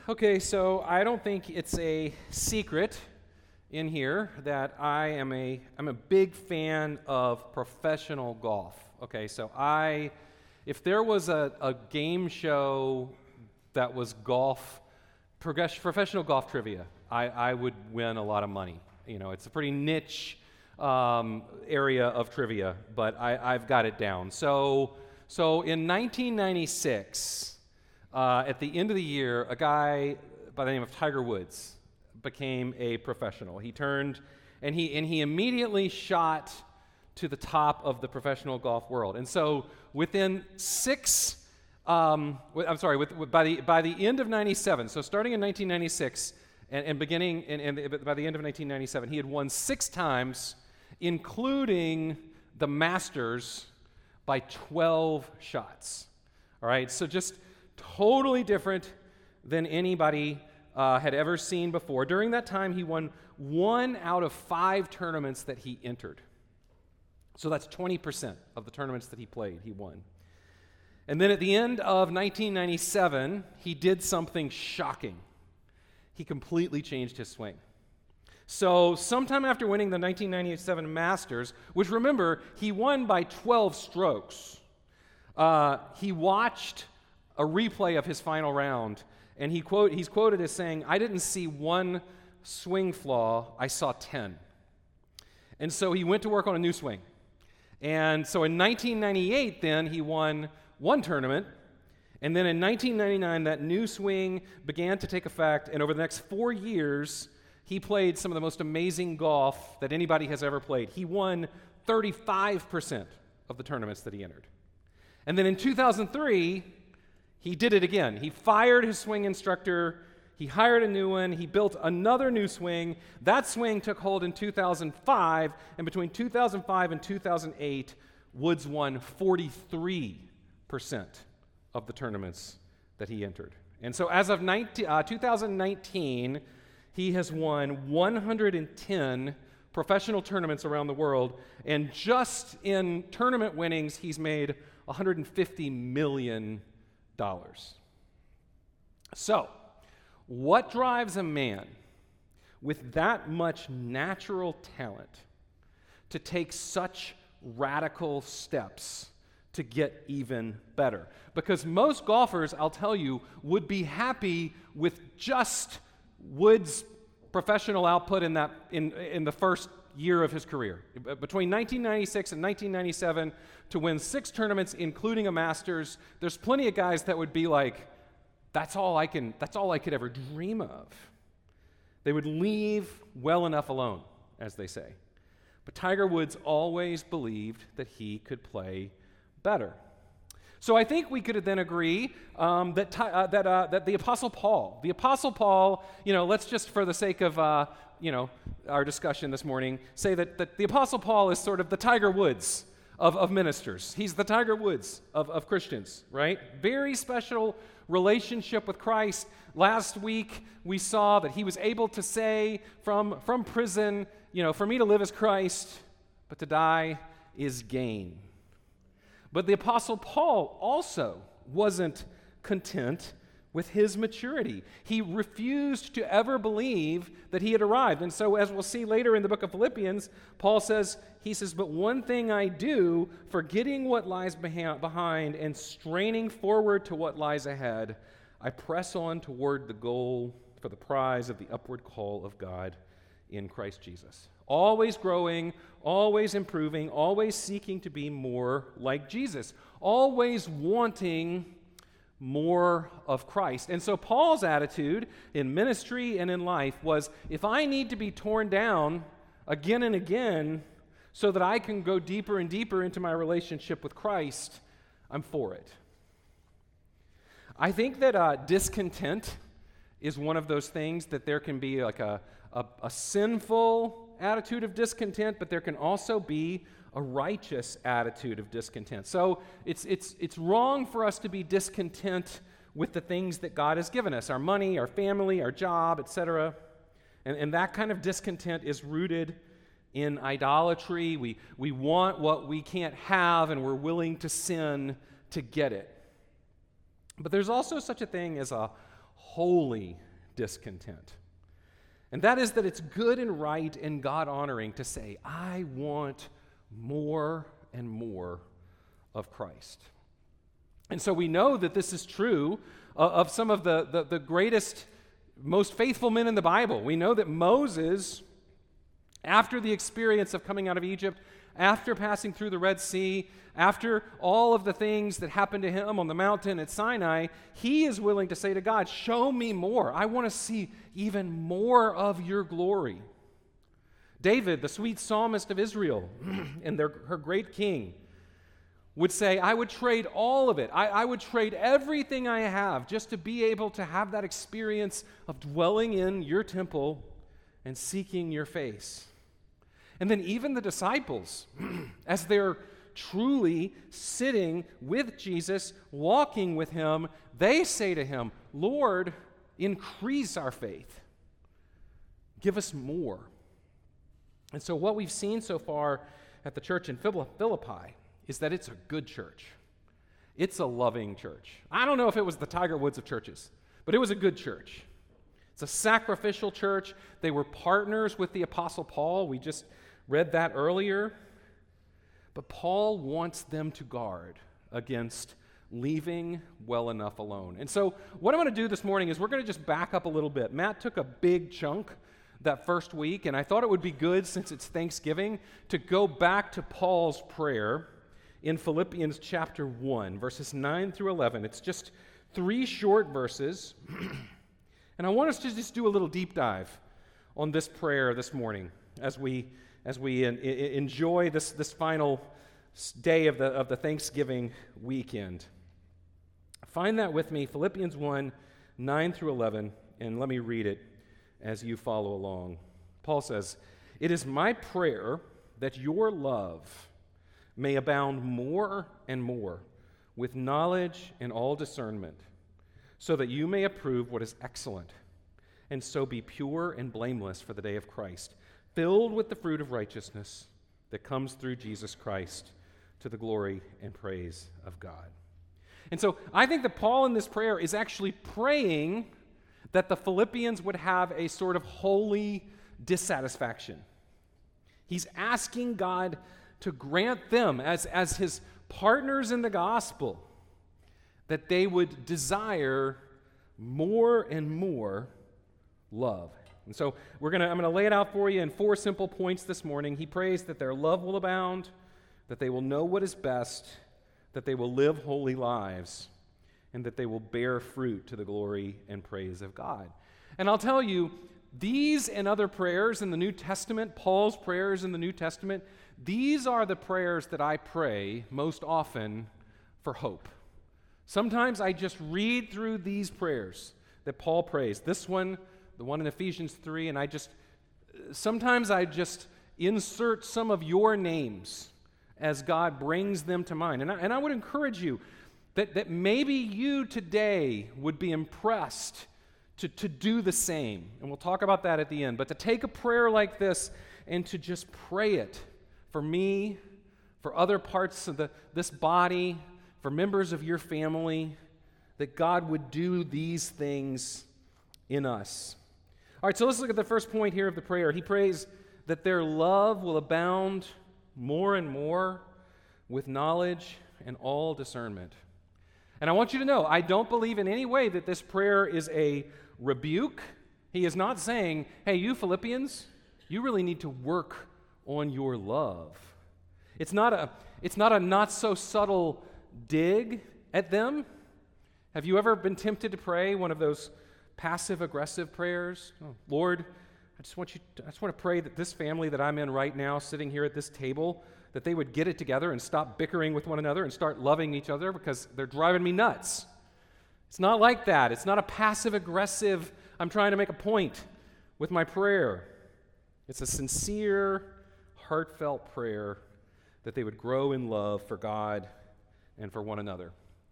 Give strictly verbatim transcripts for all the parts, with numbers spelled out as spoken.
Okay, so I don't think it's a secret in here that I am a I'm a big fan of professional golf. Okay, so I if there was a, a game show that was golf progress, professional golf trivia, I, I would win a lot of money. You know, it's a pretty niche um, area of trivia, but I, I've got it down. So so in nineteen ninety-six. Uh, at the end of the year, a guy by the name of Tiger Woods became a professional. He turned, and he and he immediately shot to the top of the professional golf world. And so, within six, um, I'm sorry, with, with, by the by the end of ninety-seven, so starting in nineteen ninety-six and, and beginning, and, and by the end of nineteen ninety-seven, he had won six times, including the Masters, by twelve shots. All right, so just totally different than anybody uh, had ever seen before. During that time, he won one out of five tournaments that he entered. So that's twenty percent of the tournaments that he played, he won. And then at the end of nineteen ninety-seven, he did something shocking. He completely changed his swing. So sometime after winning the nineteen ninety-seven Masters, which remember, he won by twelve strokes, uh, he watched a replay of his final round, and he quote, he's quoted as saying, "I didn't see one swing flaw, I saw ten." And so he went to work on a new swing. And so in nineteen ninety-eight, then, he won one tournament, and then in nineteen ninety-nine, that new swing began to take effect, and over the next four years, he played some of the most amazing golf that anybody has ever played. He won thirty-five percent of the tournaments that he entered. And then in two thousand three, he did it again. He fired his swing instructor. He hired a new one. He built another new swing. That swing took hold in two thousand five, and between two thousand five and two thousand eight, Woods won forty-three percent of the tournaments that he entered. And so as of nineteen, uh, two thousand nineteen, he has won one hundred ten professional tournaments around the world, and just in tournament winnings, he's made one hundred fifty million dollars. So, what drives a man with that much natural talent to take such radical steps to get even better? Because most golfers, I'll tell you, would be happy with just Woods' professional output in that in in the first year of his career. Between nineteen ninety-six and nineteen ninety-seven, to win six tournaments, including a Masters, there's plenty of guys that would be like, that's all I can, that's all I could ever dream of. They would leave well enough alone, as they say. But Tiger Woods always believed that he could play better. So I think we could then agree um, that uh, that uh, that the Apostle Paul, the Apostle Paul, you know, let's just for the sake of uh, you know our discussion this morning, say that, that the Apostle Paul is sort of the Tiger Woods of, of ministers. He's the Tiger Woods of, of Christians, right? Very special relationship with Christ. Last week we saw that he was able to say from from prison, you know, for me to live is Christ, but to die is gain. But the Apostle Paul also wasn't content with his maturity. He refused to ever believe that he had arrived. And so, as we'll see later in the book of Philippians, Paul says, he says, "But one thing I do, forgetting what lies behind and straining forward to what lies ahead, I press on toward the goal for the prize of the upward call of God in Christ Jesus." Always growing, always improving, always seeking to be more like Jesus, always wanting more of Christ. And so Paul's attitude in ministry and in life was, if I need to be torn down again and again so that I can go deeper and deeper into my relationship with Christ, I'm for it. I think that uh, discontent is one of those things that there can be like a, a, a sinful attitude of discontent, but there can also be a righteous attitude of discontent. So it's it's it's wrong for us to be discontent with the things that God has given us, our money, our family, our job, et cetera. And, and that kind of discontent is rooted in idolatry. We we want what we can't have, and we're willing to sin to get it. But there's also such a thing as a holy discontent. And that is that it's good and right and God-honoring to say, I want more and more of Christ. And so we know that this is true uh, of some of the, the, the greatest, most faithful men in the Bible. We know that Moses, after the experience of coming out of Egypt, after passing through the Red Sea, after all of the things that happened to him on the mountain at Sinai, he is willing to say to God, show me more. I want to see even more of your glory. David, the sweet psalmist of Israel and their, her great king, would say, I would trade all of it. I, I would trade everything I have just to be able to have that experience of dwelling in your temple and seeking your face. And then even the disciples, as they're truly sitting with Jesus, walking with him, they say to him, Lord, increase our faith. Give us more. And so what we've seen so far at the church in Philippi is that it's a good church. It's a loving church. I don't know if it was the Tiger Woods of churches, but it was a good church. It's a sacrificial church. They were partners with the Apostle Paul. We just read that earlier. But Paul wants them to guard against leaving well enough alone. And so what I'm going to do this morning is we're going to just back up a little bit. Matt took a big chunk that first week, and I thought it would be good, since it's Thanksgiving, to go back to Paul's prayer in Philippians chapter one, verses nine through eleven. It's just three short verses, and I want us to just do a little deep dive on this prayer this morning as we as we in, in, enjoy this, this final day of the, of the Thanksgiving weekend. Find that with me, Philippians one, nine through eleven, and let me read it as you follow along. Paul says, "It is my prayer that your love may abound more and more with knowledge and all discernment, so that you may approve what is excellent, and so be pure and blameless for the day of Christ, filled with the fruit of righteousness that comes through Jesus Christ, to the glory and praise of God." And so I think that Paul in this prayer is actually praying that the Philippians would have a sort of holy dissatisfaction. He's asking God to grant them, as, as his partners in the gospel, that they would desire more and more love. And so we're gonna, I'm going to lay it out for you in four simple points this morning. He prays that their love will abound, that they will know what is best, that they will live holy lives, and that they will bear fruit to the glory and praise of God. And I'll tell you, these and other prayers in the New Testament, Paul's prayers in the New Testament, these are the prayers that I pray most often for hope. Sometimes I just read through these prayers that Paul prays. This one, the one in Ephesians three, and I just, sometimes I just insert some of your names as God brings them to mind. And I, and I would encourage you that, that maybe you today would be impressed to, to do the same. And we'll talk about that at the end. But to take a prayer like this and to just pray it for me, for other parts of the, this body, for members of your family, that God would do these things in us. All right, so let's look at the first point here of the prayer. He prays that their love will abound more and more with knowledge and all discernment. And I want you to know, I don't believe in any way that this prayer is a rebuke. He is not saying, hey, you Philippians, you really need to work on your love. It's not a, it's not a not so subtle dig at them. Have you ever been tempted to pray one of those passive-aggressive prayers? Oh, Lord, I just want you. To, I just want to pray that this family that I'm in right now, sitting here at this table, that they would get it together and stop bickering with one another and start loving each other because they're driving me nuts. It's not like that. It's not a passive-aggressive, I'm trying to make a point with my prayer. It's a sincere, heartfelt prayer that they would grow in love for God and for one another.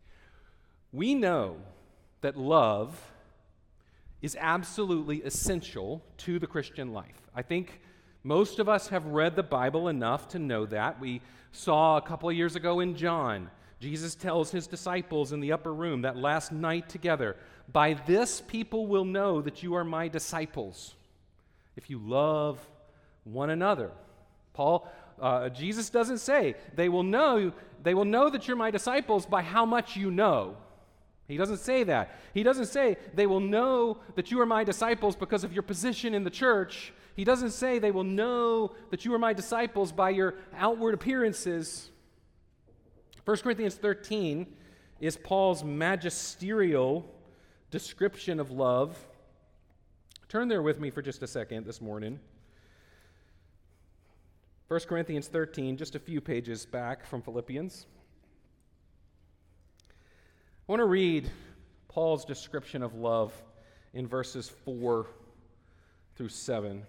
We know that love is absolutely essential to the Christian life. I think most of us have read the Bible enough to know that. We saw a couple of years ago in John, Jesus tells his disciples in the upper room that last night together, "By this people will know that you are my disciples, if you love one another." Paul, uh, Jesus doesn't say, they will know, they will know that you're my disciples by how much you know. He doesn't say that. He doesn't say they will know that you are my disciples because of your position in the church. He doesn't say they will know that you are my disciples by your outward appearances. First Corinthians thirteen is Paul's magisterial description of love. Turn there with me for just a second this morning. First Corinthians thirteen, just a few pages back from Philippians. I want to read Paul's description of love in verses four through seven.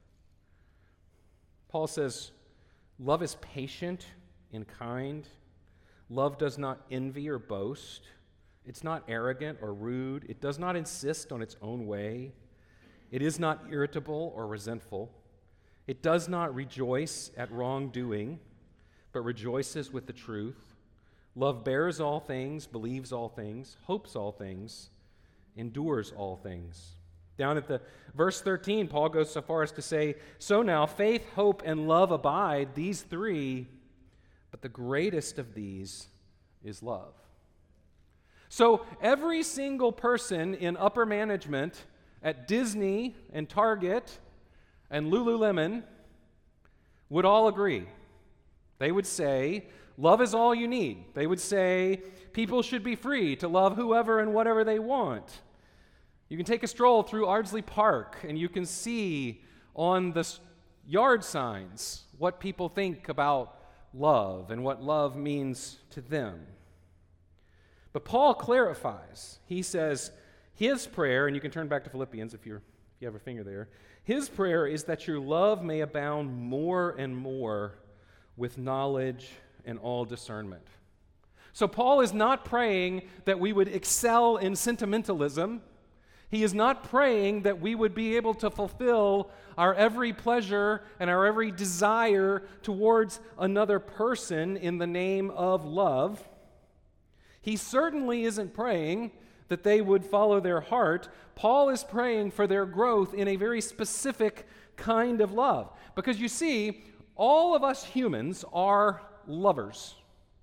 Paul says, "Love is patient and kind. Love does not envy or boast. It's not arrogant or rude. It does not insist on its own way. It is not irritable or resentful. It does not rejoice at wrongdoing, but rejoices with the truth. Love bears all things, believes all things, hopes all things, endures all things." Down at the verse thirteen, Paul goes so far as to say, "So now faith, hope, and love abide, these three, but the greatest of these is love." So every single person in upper management at Disney and Target and Lululemon would all agree. They would say, love is all you need. They would say, people should be free to love whoever and whatever they want. You can take a stroll through Ardsley Park and you can see on the yard signs what people think about love and what love means to them. But Paul clarifies. He says his prayer, and you can turn back to Philippians if, you're, if you have a finger there, his prayer is that your love may abound more and more with knowledge and all discernment. So Paul is not praying that we would excel in sentimentalism. He is not praying that we would be able to fulfill our every pleasure and our every desire towards another person in the name of love. He certainly isn't praying that they would follow their heart. Paul is praying for their growth in a very specific kind of love. Because you see, all of us humans are lovers.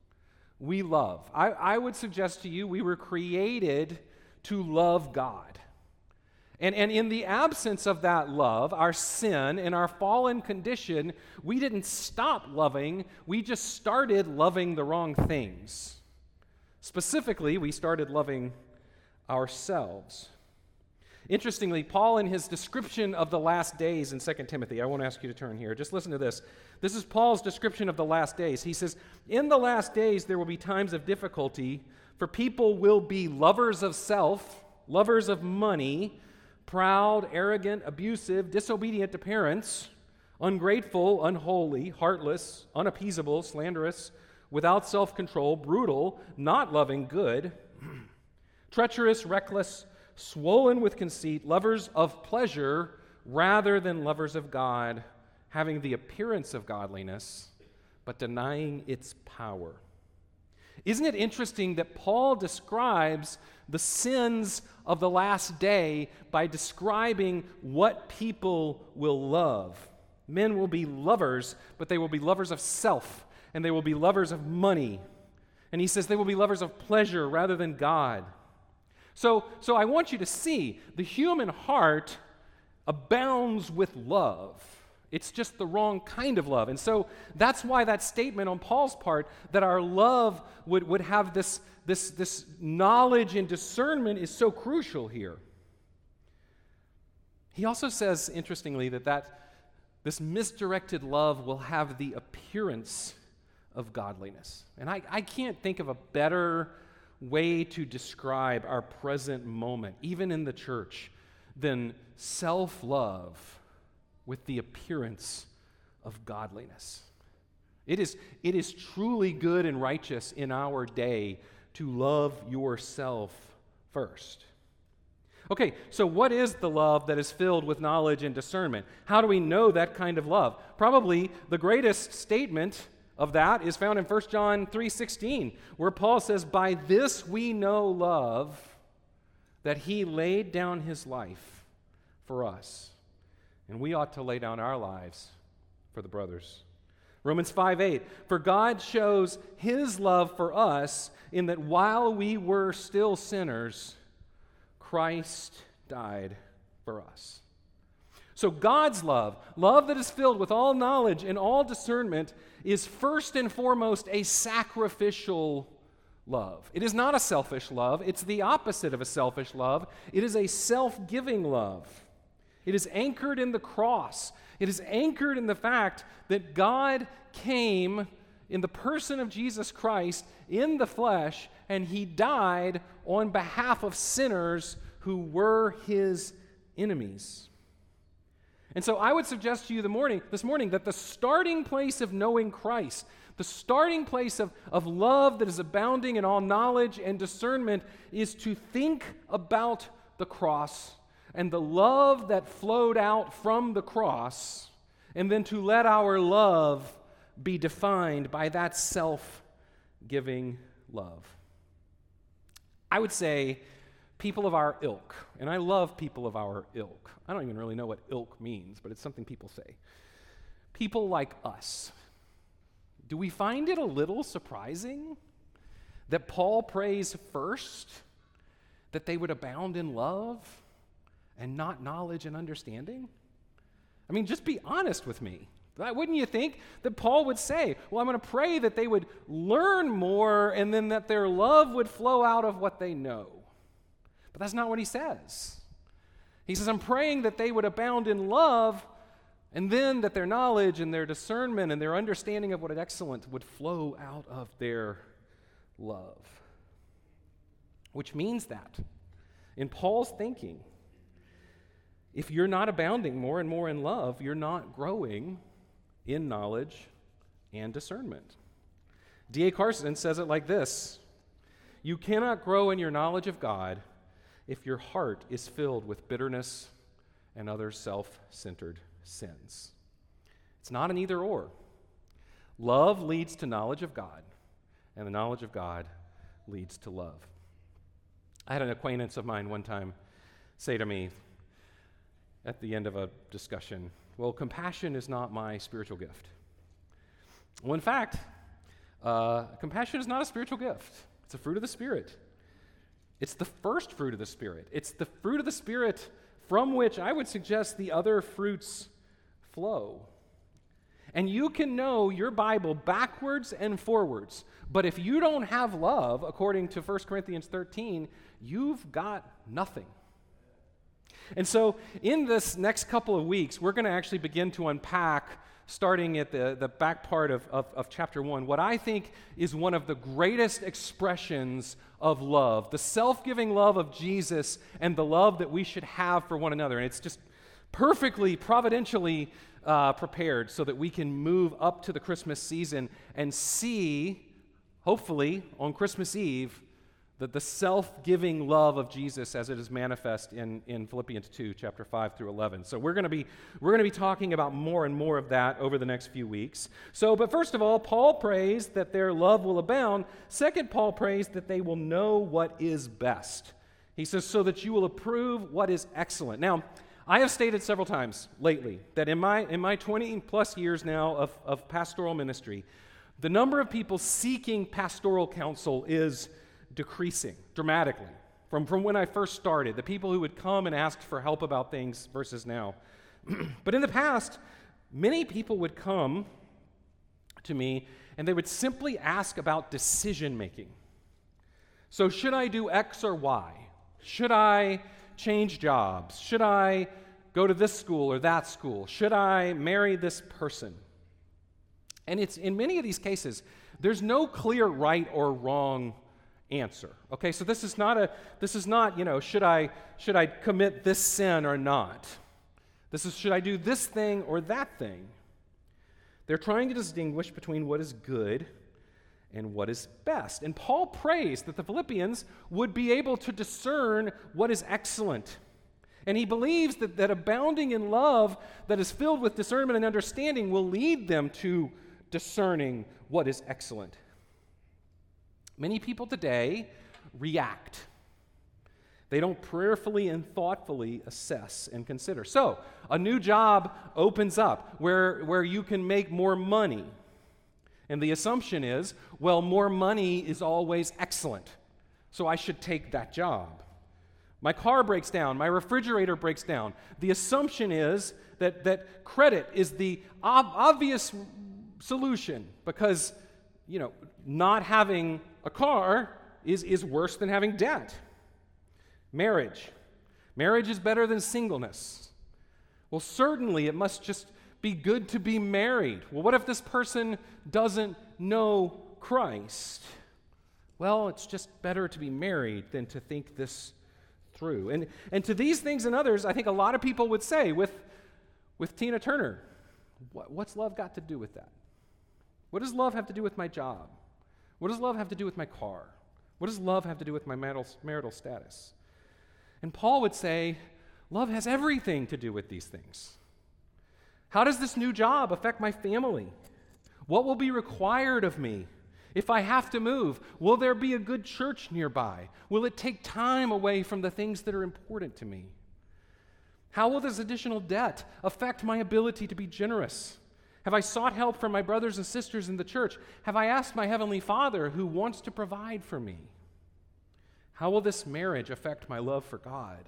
We love. I, I would suggest to you we were created to love God. And, and in the absence of that love, our sin and our fallen condition, we didn't stop loving, we just started loving the wrong things. Specifically, we started loving ourselves. Interestingly, Paul, in his description of the last days in Second Timothy, I won't ask you to turn here, just listen to this. This is Paul's description of the last days. He says, "In the last days there will be times of difficulty, for people will be lovers of self, lovers of money, proud, arrogant, abusive, disobedient to parents, ungrateful, unholy, heartless, unappeasable, slanderous, without self-control, brutal, not loving good, treacherous, reckless, swollen with conceit, lovers of pleasure rather than lovers of God, having the appearance of godliness, but denying its power." Isn't it interesting that Paul describes the sins of the last day by describing what people will love? Men will be lovers, but they will be lovers of self, and they will be lovers of money. And he says they will be lovers of pleasure rather than God. So, so I want you to see the human heart abounds with love. It's just the wrong kind of love. And so that's why that statement on Paul's part that our love would, would have this, this, this knowledge and discernment is so crucial here. He also says, interestingly, that, that this misdirected love will have the appearance of godliness. And I, I can't think of a better way to describe our present moment, even in the church, than self-love with the appearance of godliness. It is, it is truly good and righteous in our day to love yourself first. Okay, so what is the love that is filled with knowledge and discernment? How do we know that kind of love? Probably the greatest statement of that is found in First John three sixteen, where Paul says, "By this we know love, that he laid down his life for us, and we ought to lay down our lives for the brothers. Romans five eight, for God shows his love for us in that while we were still sinners, Christ died for us. So God's love, love that is filled with all knowledge and all discernment, is first and foremost a sacrificial love. It is not a selfish love. It's the opposite of a selfish love. It is a self-giving love. It is anchored in the cross. It is anchored in the fact that God came in the person of Jesus Christ in the flesh, and he died on behalf of sinners who were his enemies. And so I would suggest to you the morning, this morning that the starting place of knowing Christ, the starting place of, of love that is abounding in all knowledge and discernment, is to think about the cross and the love that flowed out from the cross, and then to let our love be defined by that self-giving love. I would say people of our ilk, and I love people of our ilk. I don't even really know what ilk means, but it's something people say. People like us. Do we find it a little surprising that Paul prays first that they would abound in love and not knowledge and understanding? I mean, just be honest with me. Wouldn't you think that Paul would say, well, I'm going to pray that they would learn more and then that their love would flow out of what they know? But that's not what he says. He says, I'm praying that they would abound in love, and then that their knowledge and their discernment and their understanding of what is excellent would flow out of their love. Which means that, in Paul's thinking, if you're not abounding more and more in love, you're not growing in knowledge and discernment. D A Carson says it like this: you cannot grow in your knowledge of God if your heart is filled with bitterness and other self-centered sins. It's not an either or. Love leads to knowledge of God, and the knowledge of God leads to love. I had an acquaintance of mine one time say to me at the end of a discussion, well, compassion is not my spiritual gift. Well, in fact, uh, compassion is not a spiritual gift. It's a fruit of the Spirit. It's the first fruit of the Spirit. It's the fruit of the Spirit from which I would suggest the other fruits flow. And you can know your Bible backwards and forwards, but if you don't have love, according to First Corinthians thirteen, you've got nothing. And so in this next couple of weeks, we're going to actually begin to unpack, starting at the, the back part of, of, of chapter one, what I think is one of the greatest expressions of love, the self-giving love of Jesus and the love that we should have for one another. And it's just perfectly, providentially uh, prepared so that we can move up to the Christmas season and see, hopefully, on Christmas Eve, that the self-giving love of Jesus as it is manifest in, in Philippians two, chapter five through eleven. So we're going to be we're going to be talking about more and more of that over the next few weeks. So, but first of all, Paul prays that their love will abound. Second, Paul prays that they will know what is best. He says, so that you will approve what is excellent. Now, I have stated several times lately that in my in my twenty plus years now of, of pastoral ministry, the number of people seeking pastoral counsel is decreasing dramatically from, from when I first started, the people who would come and ask for help about things versus now. But in the past, many people would come to me and they would simply ask about decision making. So should I do X or Y? Should I change jobs? Should I go to this school or that school? Should I marry this person? And it's in many of these cases, there's no clear right or wrong answer. Okay, so this is not a this is not, you know, should I should I commit this sin or not? This is should I do this thing or that thing? They're trying to distinguish between what is good and what is best. And Paul prays that the Philippians would be able to discern what is excellent. And he believes that, that abounding in love that is filled with discernment and understanding will lead them to discerning what is excellent. Many people today react. They don't prayerfully and thoughtfully assess and consider. So, a new job opens up where, where you can make more money. And the assumption is, well, more money is always excellent, so I should take that job. My car breaks down, my refrigerator breaks down. The assumption is that, that credit is the ob- obvious solution because, you know, not having a car is, is worse than having debt. Marriage. Marriage is better than singleness. Well, certainly it must just be good to be married. Well, what if this person doesn't know Christ? Well, it's just better to be married than to think this through. And, and to these things and others, I think a lot of people would say with, with Tina Turner, what, what's love got to do with that? What does love have to do with my job? What does love have to do with my car? What does love have to do with my marital, marital status? And Paul would say, love has everything to do with these things. How does this new job affect my family? What will be required of me if I have to move? Will there be a good church nearby? Will it take time away from the things that are important to me? How will this additional debt affect my ability to be generous? Have I sought help from my brothers and sisters in the church? Have I asked my Heavenly Father who wants to provide for me? How will this marriage affect my love for God?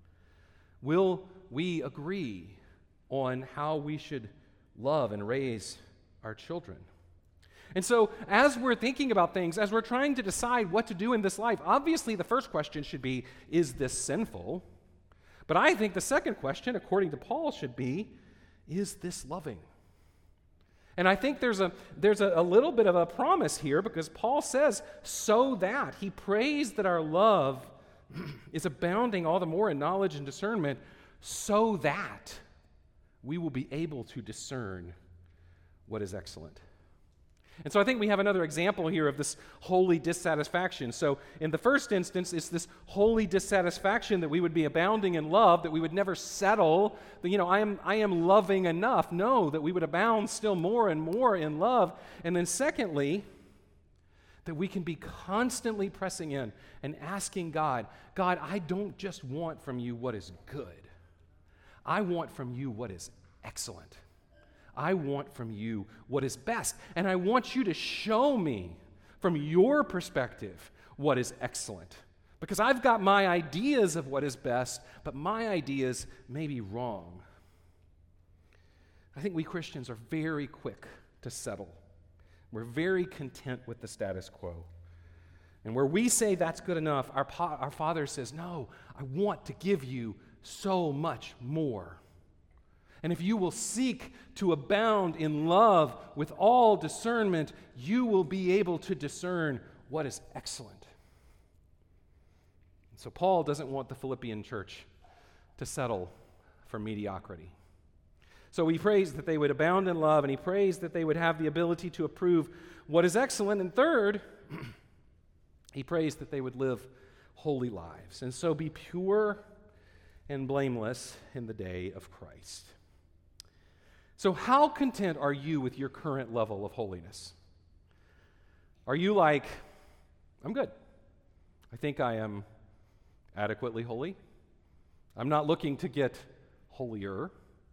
Will we agree on how we should love and raise our children? And so, as we're thinking about things, as we're trying to decide what to do in this life, obviously the first question should be, is this sinful? But I think the second question, according to Paul, should be, is this loving? And I think there's a there's a, a little bit of a promise here because Paul says, so that. He prays that our love is abounding all the more in knowledge and discernment, so that we will be able to discern what is excellent. And so I think we have another example here of this holy dissatisfaction. So in the first instance, it's this holy dissatisfaction that we would be abounding in love, that we would never settle, that, you know, I am, I am loving enough. No, that we would abound still more and more in love. And then secondly, that we can be constantly pressing in and asking God, God, I don't just want from you what is good. I want from you what is excellent. I want from you what is best, and I want you to show me from your perspective what is excellent. Because I've got my ideas of what is best, but my ideas may be wrong. I think we Christians are very quick to settle. We're very content with the status quo. And where we say that's good enough, our, pa- our Father says, no, I want to give you so much more. And if you will seek to abound in love with all discernment, you will be able to discern what is excellent. So Paul doesn't want the Philippian church to settle for mediocrity. So he prays that they would abound in love, and he prays that they would have the ability to approve what is excellent. And third, he prays that they would live holy lives, and so be pure and blameless in the day of Christ. So how content are you with your current level of holiness? Are you like, I'm good. I think I am adequately holy. I'm not looking to get holier.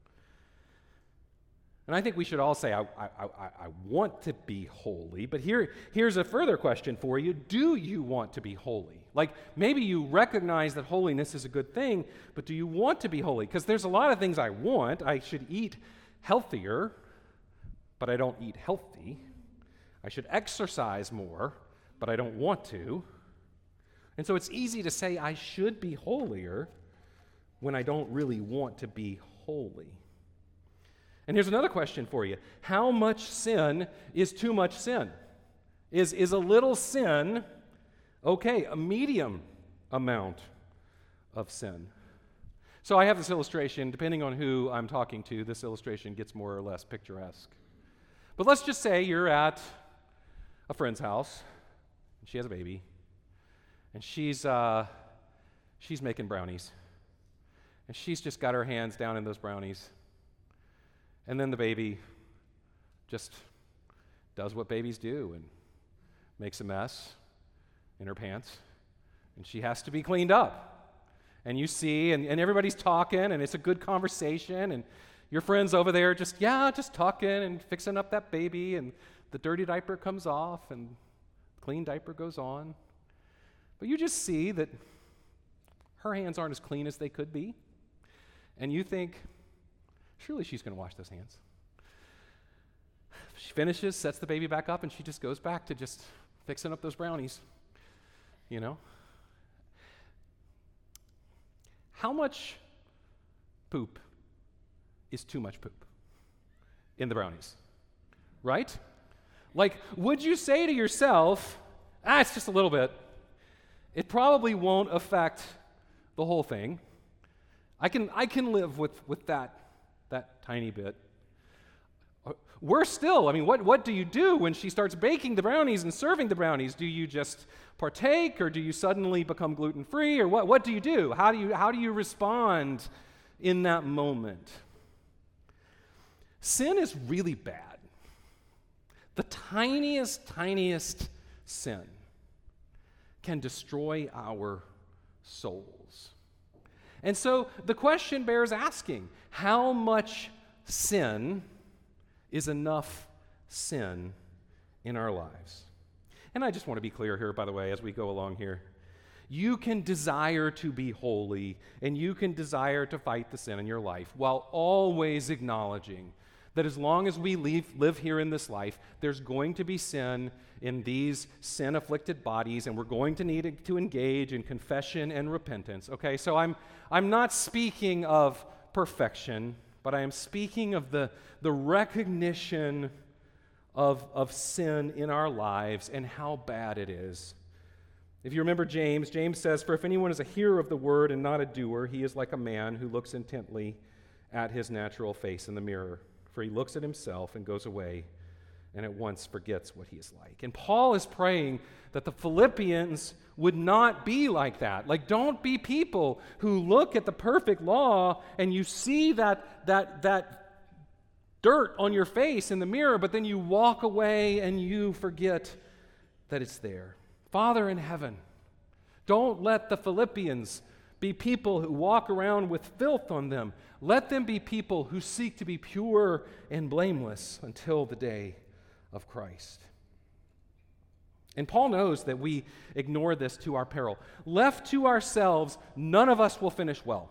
And I think we should all say, I, I, I, I want to be holy, but here, here's a further question for you. Do you want to be holy? Like, maybe you recognize that holiness is a good thing, but do you want to be holy? Because there's a lot of things I want. I should eat healthier, but I don't eat healthy. I should exercise more, but I don't want to. And so it's easy to say I should be holier when I don't really want to be holy. And here's another question for you. How much sin is too much sin? Is, is a little sin okay, a medium amount of sin? So I have this illustration. Depending on who I'm talking to, this illustration gets more or less picturesque. But let's just say you're at a friend's house, and she has a baby, and she's uh, she's making brownies. And she's just got her hands down in those brownies. And then the baby just does what babies do and makes a mess in her pants, and she has to be cleaned up. And you see, and, and everybody's talking, and it's a good conversation, and your friend's over there just, yeah, just talking and fixing up that baby, and the dirty diaper comes off, and the clean diaper goes on. But you just see that her hands aren't as clean as they could be, and you think, surely she's going to wash those hands. She finishes, sets the baby back up, and she just goes back to just fixing up those brownies, you know? How much poop is too much poop in the brownies, right? Like, would you say to yourself, ah, it's just a little bit. It probably won't affect the whole thing. I can I can live with, with that, that tiny bit. Worse still, I mean, what, what do you do when she starts baking the brownies and serving the brownies? Do you just partake, or do you suddenly become gluten-free, or what, what do you do? How do you, how do you respond in that moment? Sin is really bad. The tiniest, tiniest sin can destroy our souls. And so the question bears asking, how much sin is enough sin in our lives? And I just want to be clear here, by the way, as we go along here. You can desire to be holy, and you can desire to fight the sin in your life, while always acknowledging that as long as we live, live here in this life, there's going to be sin in these sin-afflicted bodies, and we're going to need to engage in confession and repentance. Okay, so I'm I'm not speaking of perfection, but I am speaking of the, the recognition of, of sin in our lives and how bad it is. If you remember James, James says, "For if anyone is a hearer of the word and not a doer, he is like a man who looks intently at his natural face in the mirror. For he looks at himself and goes away and at once forgets what he is like." And Paul is praying that the Philippians would not be like that. Like, don't be people who look at the perfect law and you see that, that, that dirt on your face in the mirror, but then you walk away and you forget that it's there. Father in heaven, don't let the Philippians be people who walk around with filth on them. Let them be people who seek to be pure and blameless until the day of Christ. And Paul knows that we ignore this to our peril. Left to ourselves, none of us will finish well.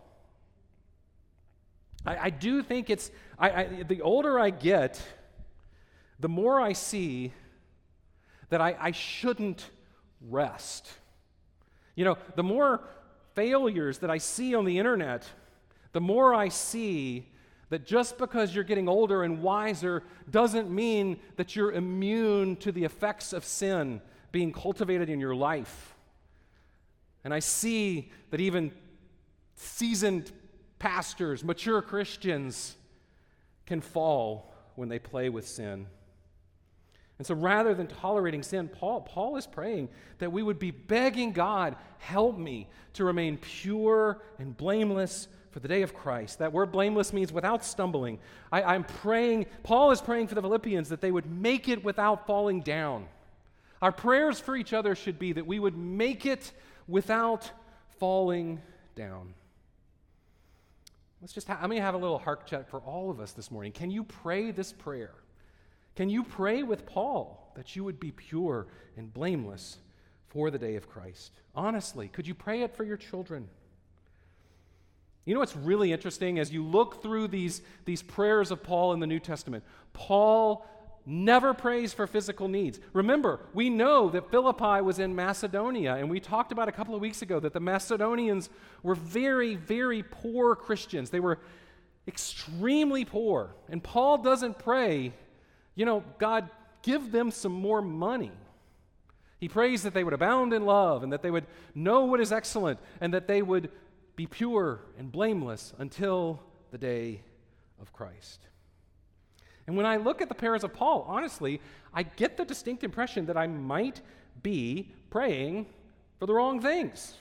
I, I do think it's, I, I, the older I get, the more I see that I, I shouldn't rest. You know, the more failures that I see on the internet, the more I see that just because you're getting older and wiser doesn't mean that you're immune to the effects of sin being cultivated in your life. And I see that even seasoned pastors, mature Christians, can fall when they play with sin. And so rather than tolerating sin, Paul, Paul is praying that we would be begging God, help me to remain pure and blameless for the day of Christ. That word blameless means without stumbling. I, I'm praying, Paul is praying for the Philippians that they would make it without falling down. Our prayers for each other should be that we would make it without falling down. Let's just, ha- I'm going to have a little heart check for all of us this morning. Can you pray this prayer? Can you pray with Paul that you would be pure and blameless for the day of Christ? Honestly, could you pray it for your children? You know what's really interesting? As you look through these, these prayers of Paul in the New Testament, Paul never prays for physical needs. Remember, we know that Philippi was in Macedonia, and we talked about a couple of weeks ago that the Macedonians were very, very poor Christians. They were extremely poor. And Paul doesn't pray, you know, God, give them some more money. He prays that they would abound in love and that they would know what is excellent and that they would be pure and blameless until the day of Christ. And when I look at the prayers of Paul, honestly, I get the distinct impression that I might be praying for the wrong things.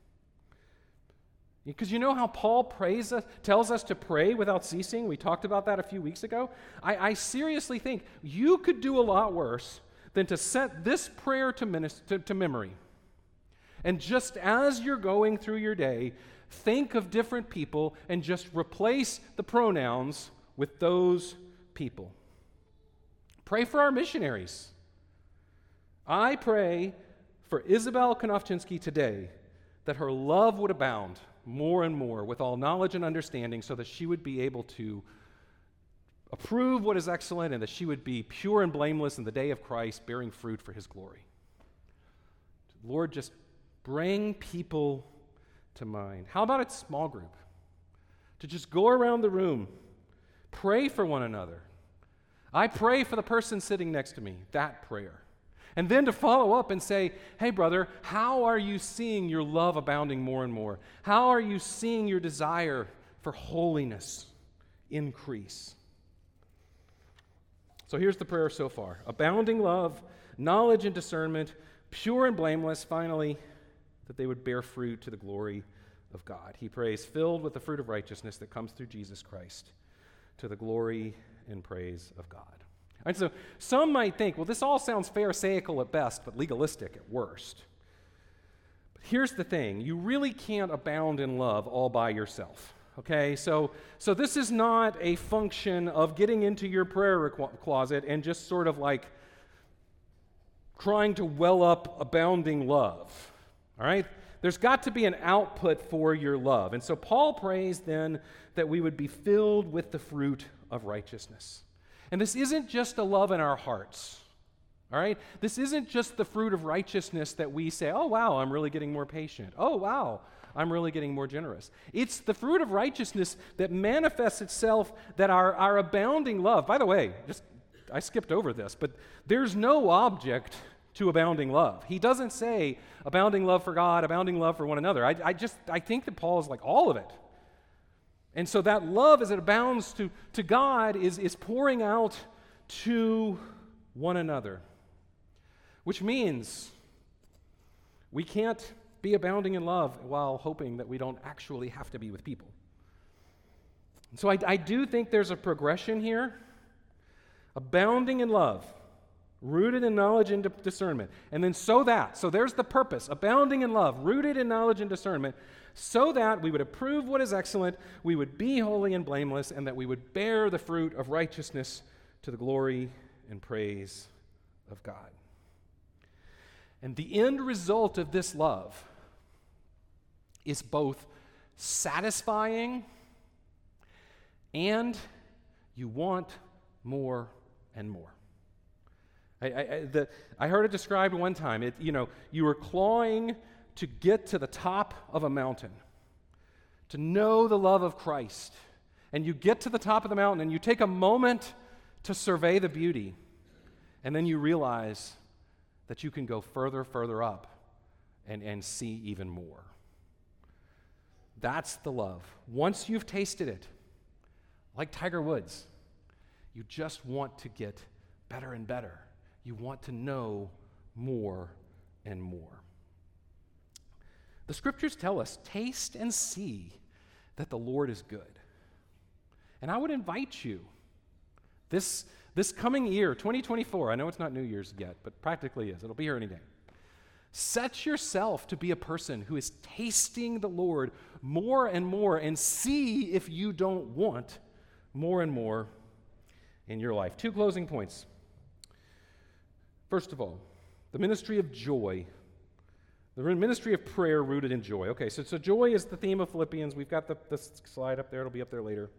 Because you know how Paul prays us, tells us to pray without ceasing? We talked about that a few weeks ago. I, I seriously think you could do a lot worse than to set this prayer to, minis- to, to memory. And just as you're going through your day, think of different people and just replace the pronouns with those people. Pray for our missionaries. I pray for Isabel Konofchinsky today that her love would abound more and more with all knowledge and understanding so that she would be able to approve what is excellent and that she would be pure and blameless in the day of Christ, bearing fruit for his glory. Lord, just bring people to mind. How about a small group? To just go around the room, pray for one another. I pray for the person sitting next to me, that prayer. And then to follow up and say, hey, brother, how are you seeing your love abounding more and more? How are you seeing your desire for holiness increase? So here's the prayer so far. Abounding love, knowledge and discernment, pure and blameless, finally, that they would bear fruit to the glory of God. He prays, filled with the fruit of righteousness that comes through Jesus Christ, to the glory and praise of God. And so some might think, well, this all sounds pharisaical at best, but legalistic at worst. But here's the thing. You really can't abound in love all by yourself, okay? So, so this is not a function of getting into your prayer requ- closet and just sort of like trying to well up abounding love, all right? There's got to be an output for your love. And so Paul prays then that we would be filled with the fruit of righteousness. And this isn't just a love in our hearts, all right? This isn't just the fruit of righteousness that we say, oh, wow, I'm really getting more patient. Oh, wow, I'm really getting more generous. It's the fruit of righteousness that manifests itself that our, our abounding love, by the way, just I skipped over this, but there's no object to abounding love. He doesn't say abounding love for God, abounding love for one another. I, I just, I think that Paul is like all of it. And so that love as it abounds to, to God is, is pouring out to one another, which means we can't be abounding in love while hoping that we don't actually have to be with people. And so I, I do think there's a progression here, abounding in love, rooted in knowledge and discernment. And then so that, so there's the purpose, abounding in love, rooted in knowledge and discernment, so that we would approve what is excellent, we would be holy and blameless, and that we would bear the fruit of righteousness to the glory and praise of God. And the end result of this love is both satisfying and you want more and more. I, I, the, I heard it described one time. It, you know, you were clawing to get to the top of a mountain, to know the love of Christ. And you get to the top of the mountain and you take a moment to survey the beauty. And then you realize that you can go further, further up and, and see even more. That's the love. Once you've tasted it, like Tiger Woods, you just want to get better and better. You want to know more and more. The scriptures tell us, taste and see that the Lord is good. And I would invite you, this, this coming year, twenty twenty-four, I know it's not New Year's yet, but practically is. It'll be here any day. Set yourself to be a person who is tasting the Lord more and more and see if you don't want more and more in your life. Two closing points. First of all, the ministry of joy. The ministry of prayer rooted in joy. Okay, so, so joy is the theme of Philippians. We've got the, the slide up there. It'll be up there later.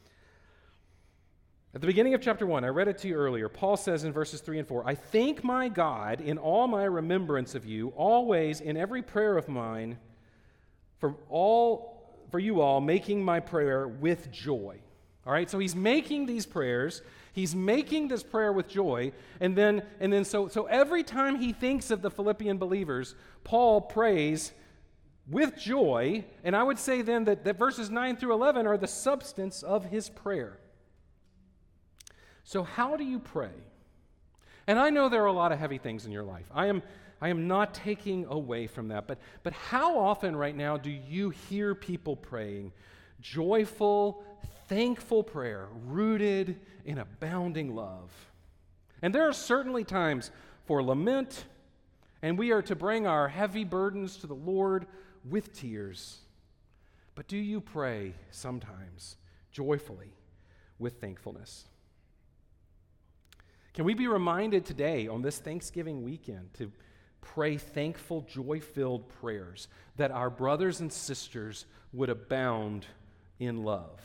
At the beginning of chapter one, I read it to you earlier. Paul says in verses three and four, I thank my God in all my remembrance of you, always in every prayer of mine, for all for you all, making my prayer with joy. All right, so he's making these prayers. He's making this prayer with joy, and then and then so so every time he thinks of the Philippian believers, Paul prays with joy, and I would say then that, that verses nine through eleven are the substance of his prayer. So how do you pray? And I know there are a lot of heavy things in your life. I am I am not taking away from that, but but how often right now do you hear people praying joyful, thankful prayer rooted in abounding love? And there are certainly times for lament, and we are to bring our heavy burdens to the Lord with tears. But do you pray sometimes joyfully with thankfulness? Can we be reminded today on this Thanksgiving weekend to pray thankful, joy-filled prayers that our brothers and sisters would abound in love?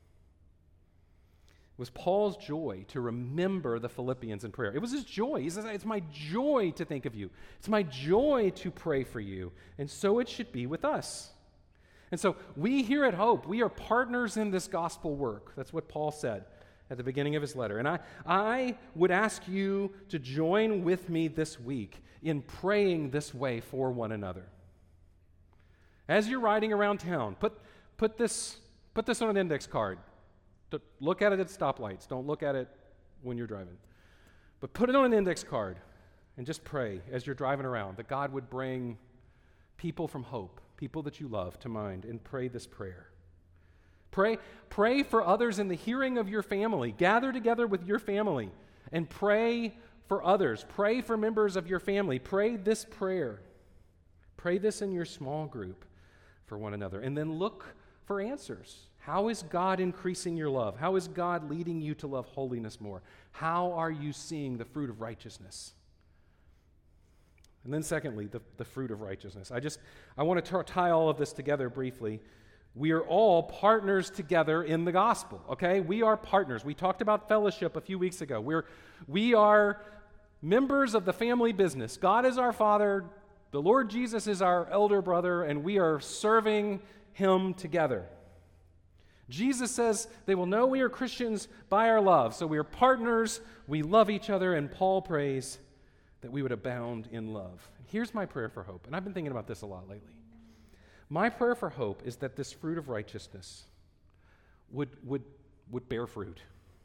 It was Paul's joy to remember the Philippians in prayer. It was his joy. He says, it's my joy to think of you. It's my joy to pray for you. And so it should be with us. And so we here at Hope, we are partners in this gospel work. That's what Paul said at the beginning of his letter. And I, I would ask you to join with me this week in praying this way for one another. As you're riding around town, put, put, this, put this on an index card. Look at it at stoplights. Don't look at it when you're driving. But put it on an index card and just pray as you're driving around that God would bring people from Hope, people that you love, to mind, and pray this prayer. Pray, pray for others in the hearing of your family. Gather together with your family and pray for others. Pray for members of your family. Pray this prayer. Pray this in your small group for one another. And then look for answers. How is God increasing your love? How is God leading you to love holiness more? How are you seeing the fruit of righteousness? And then secondly, the, the fruit of righteousness. I just, I want to t- tie all of this together briefly. We are all partners together in the gospel, okay? We are partners. We talked about fellowship a few weeks ago. We're, we are members of the family business. God is our Father. The Lord Jesus is our elder brother, and we are serving him together. Jesus says they will know we are Christians by our love. So we are partners, we love each other, and Paul prays that we would abound in love. Here's my prayer for Hope, and I've been thinking about this a lot lately. My prayer for Hope is that this fruit of righteousness would, would, would bear fruit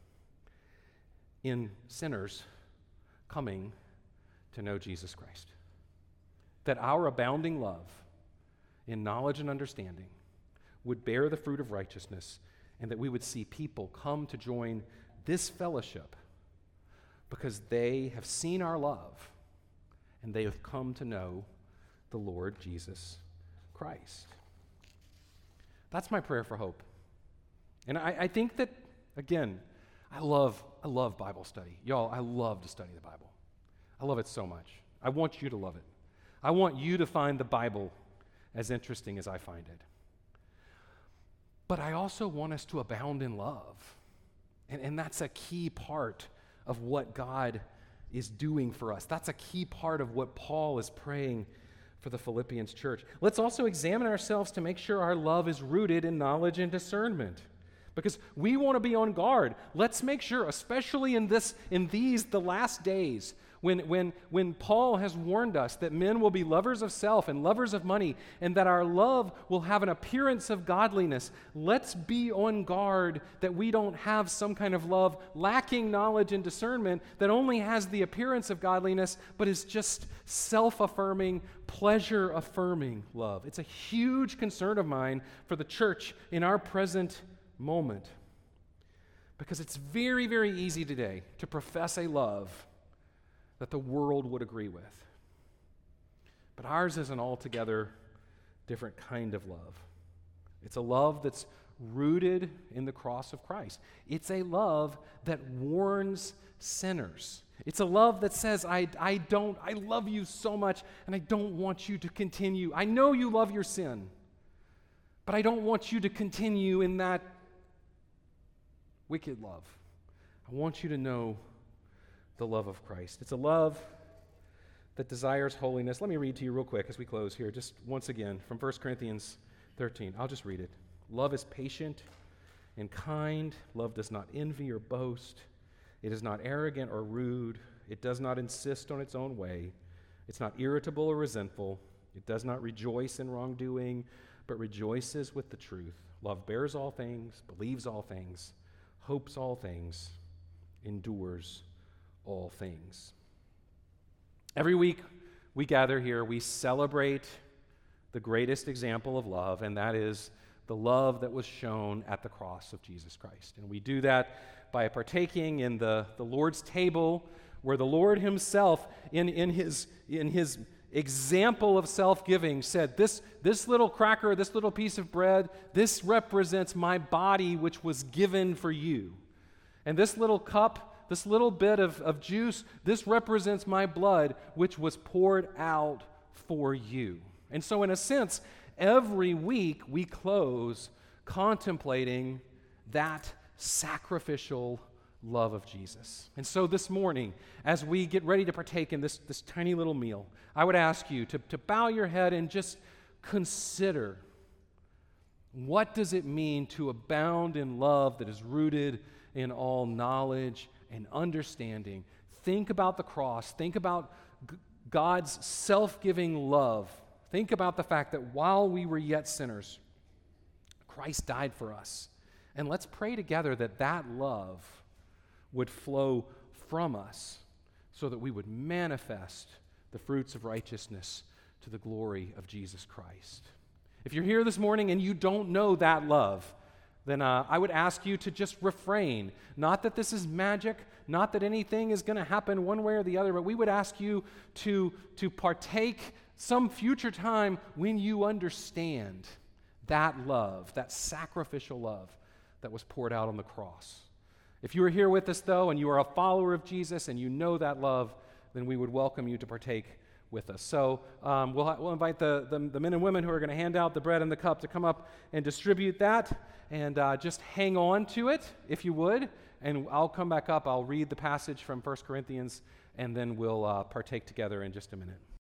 in sinners coming to know Jesus Christ. That our abounding love in knowledge and understanding would bear the fruit of righteousness, and that we would see people come to join this fellowship because they have seen our love and they have come to know the Lord Jesus Christ. That's my prayer for Hope. And I, I think that, again, I love, I love Bible study. Y'all, I love to study the Bible. I love it so much. I want you to love it. I want you to find the Bible as interesting as I find it. But I also want us to abound in love. And, and that's a key part of what God is doing for us. That's a key part of what Paul is praying for the Philippians church. Let's also examine ourselves to make sure our love is rooted in knowledge and discernment. Because we want to be on guard. Let's make sure, especially in this, in these, the last days, when, when, when Paul has warned us that men will be lovers of self and lovers of money, and that our love will have an appearance of godliness. Let's be on guard that we don't have some kind of love lacking knowledge and discernment that only has the appearance of godliness, but is just self-affirming, pleasure-affirming love. It's a huge concern of mine for the church in our present moment. Because it's very, very easy today to profess a love that the world would agree with. But ours is an altogether different kind of love. It's a love that's rooted in the cross of Christ. It's a love that warns sinners. It's a love that says, I, I don't, I love you so much, and I don't want you to continue. I know you love your sin, but I don't want you to continue in that wicked love. I want you to know the love of Christ. It's a love that desires holiness. Let me read to you real quick as we close here, just once again from First Corinthians thirteen. I'll just read it. Love is patient and kind. Love does not envy or boast. It is not arrogant or rude. It does not insist on its own way. It's not irritable or resentful. It does not rejoice in wrongdoing, but rejoices with the truth. Love bears all things, believes all things, hopes all things, endures all things. Every week we gather here, we celebrate the greatest example of love, and that is the love that was shown at the cross of Jesus Christ. And we do that by partaking in the, the Lord's table, where the Lord himself, in, in, his, in his example of self-giving said, this, this little cracker, this little piece of bread, this represents my body which was given for you. And this little cup, this little bit of, of juice, this represents my blood which was poured out for you. And so in a sense, every week we close contemplating that sacrificial love of Jesus. And so this morning, as we get ready to partake in this, this tiny little meal, I would ask you to, to bow your head and just consider, what does it mean to abound in love that is rooted in all knowledge and understanding? Think about the cross. Think about g- God's self-giving love. Think about the fact that while we were yet sinners, Christ died for us. And let's pray together that that love would flow from us so that we would manifest the fruits of righteousness to the glory of Jesus Christ. If you're here this morning and you don't know that love, then uh, I would ask you to just refrain. Not that this is magic, not that anything is going to happen one way or the other, but we would ask you to, to partake some future time when you understand that love, that sacrificial love that was poured out on the cross. If you are here with us, though, and you are a follower of Jesus and you know that love, then we would welcome you to partake with us. So um, we'll, we'll invite the, the, the men and women who are going to hand out the bread and the cup to come up and distribute that, and uh, just hang on to it, if you would, and I'll come back up. I'll read the passage from First Corinthians, and then we'll uh, partake together in just a minute.